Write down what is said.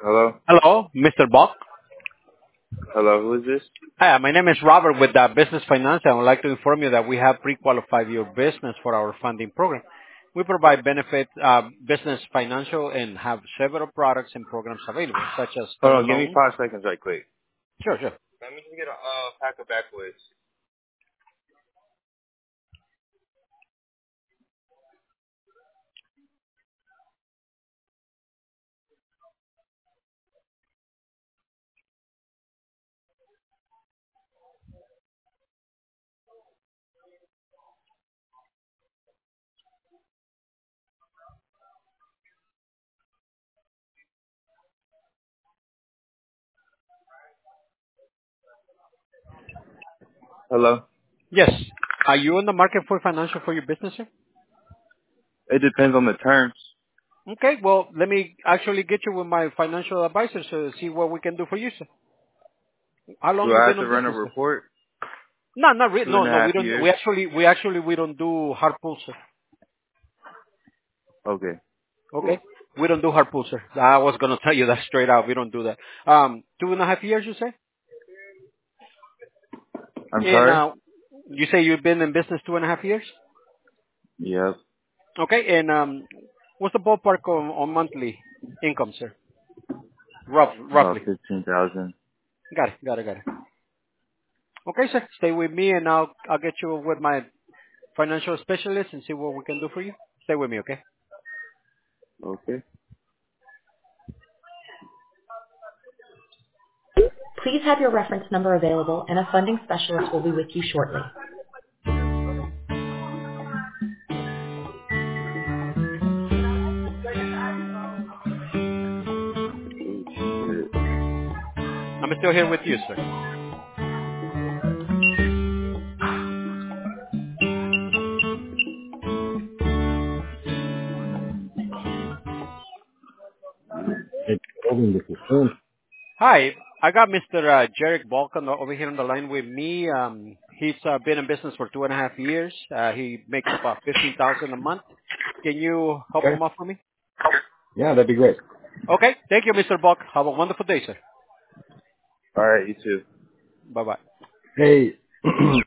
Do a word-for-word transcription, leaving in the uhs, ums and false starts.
Hello? Hello, mister Bach. Hello, who is this? Hi, my name is Robert with uh, Business Finance. I would like to inform you that we have pre-qualified your business for our funding program. We provide benefit, uh, business financial, and have several products and programs available, such as Hold student on, give me loan. five seconds right quick. Sure, sure. Let me just get a uh, pack of backwoods. Hello? Yes. Are you in the market for financial for your business, sir? It depends on the terms. Okay, well, let me actually get you with my financial advisor to see what we can do for you, sir. How long Do you I been have to in run a business, sir? report? No, not really. Two and No, a no, we half don't. years? We actually, we actually, we don't do hard pull, sir. Okay. Okay. We don't do hard pull, sir. I was gonna tell you that straight out. We don't do that. Um, two and a half years, you say? I'm And sorry? uh, you say you've been in business two and a half years? Yep. Okay. And um, what's the ballpark on, on monthly income, sir? Rough, About roughly. fifteen thousand. Got it. Got it. Got it. Okay, sir. Stay with me, and I'll I'll get you with my financial specialist and see what we can do for you. Stay with me, okay? Okay. Please have your reference number available, and a funding specialist will be with you shortly. I'm still here with you, sir. It's Owen with the phone. Hi, I got mister Uh, Jarek Balkan over here on the line with me. Um, he's uh, been in business for two and a half years. Uh, he makes about fifteen thousand a month. Can you help Okay. him out for me? Yeah, that'd be great. Okay, thank you, mister Balk. Have a wonderful day, sir. Alright, you too. Bye bye. Hey,